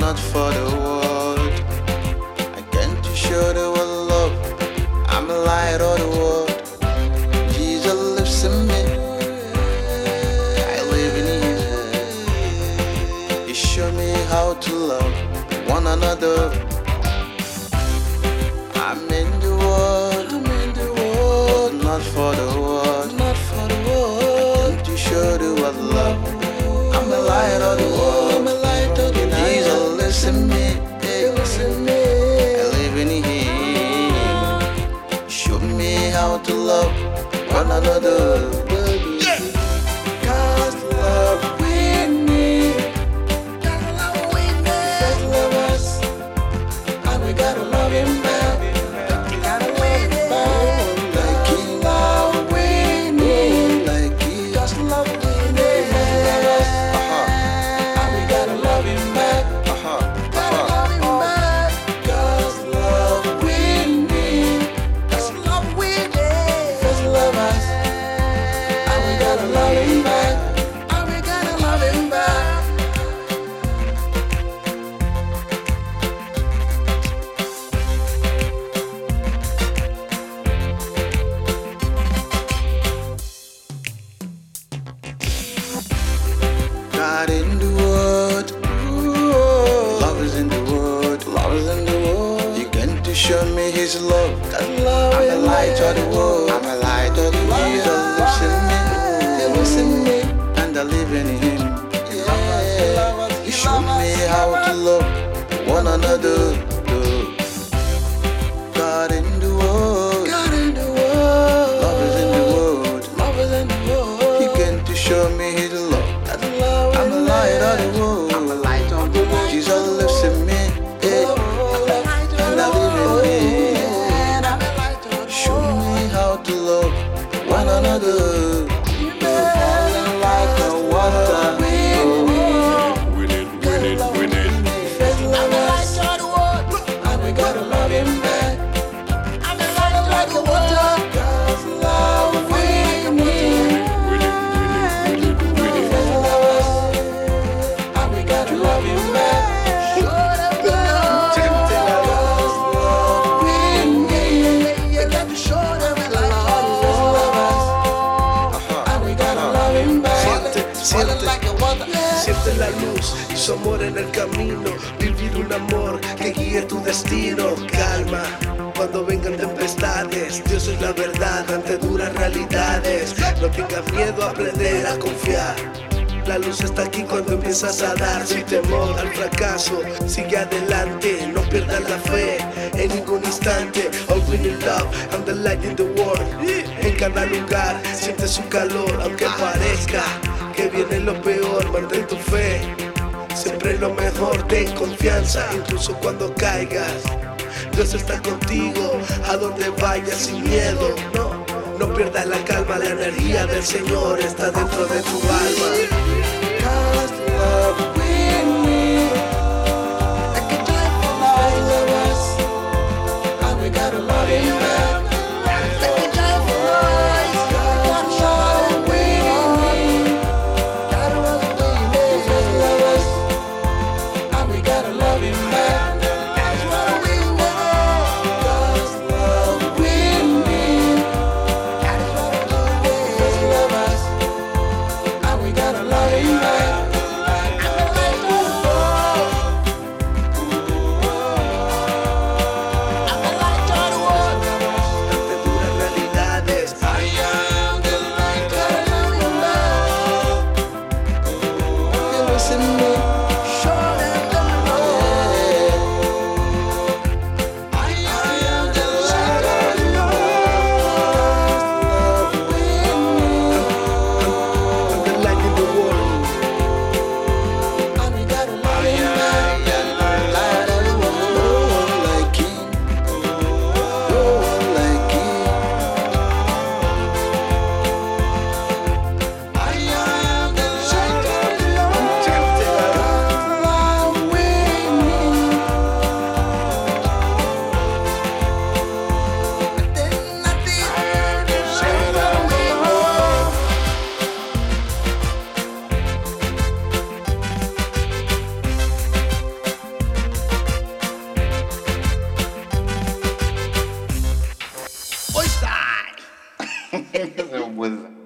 not for the world. I came to show the world love. I'm a light of the world. Jesus lives in me. I live in Him. He showed me how to love one another. I'm in the world, not for the world, not for the world. I came to show the world love. I'm a light of the world. I'm a light of the world. Jesus lives in me. I live in Him. Show me how to love one another. Cause love with me. Gotta love with me. First love us, and we gotta love Him back. We gotta love Him back. Like He love with me. Like He just love with me. First love us, and we gotta love Him back. Gotta love Him back. Cause love with me. Cause love with me. First love us, and we gotta love Him back. And we gotta love Him back. God in the world, love is in the world, love is in the world. You came to show me His love. That love I'm a light of the world. I'm a light of the world. Jesus lives in me. He lives in me, and I live in Him. He showed me how to love one another. God in the world, God in the world, love is in the world, love is in the world. He came to show me His love. I'm a light of the world. I'm a light of the world. Jesus lives in me. And I live in Him. Show me how to love one another. Falling like the water. Win it. First love us, and we gotta love Him back. I'm a light like the water. God's love with me. First love us, and we gotta love Him back. God's love with me. You got to show them we like First love us, and we gotta love Him back. Falling like the water. Siente la luz, su amor en el camino. Vivir un amor que guíe tu destino. Calma cuando vengan tempestades. Dios es la verdad ante duras realidades. No tengas miedo a aprender a confiar. La luz está aquí cuando empiezas a dar. Sin temor al fracaso, sigue adelante. No pierdas la fe en ningún instante. All we need love, I'm the light in the world. En cada lugar siente su calor. Aunque parezca que viene lo peor, mantén tu fe. Siempre lo mejor, ten confianza, incluso cuando caigas. Dios está contigo, a donde vayas sin miedo. No pierdas la calma, la energía del Señor está dentro de tu alma. Cause love with me. Like a joyful light. Love us, and we gotta love Him back. Like a joyful light. God's love with me. Gotta love with me. First love us, and we gotta love Him back. God's love with me. God's love with me. Gotta love with me. First love us, and we gotta love Him back. I'm a with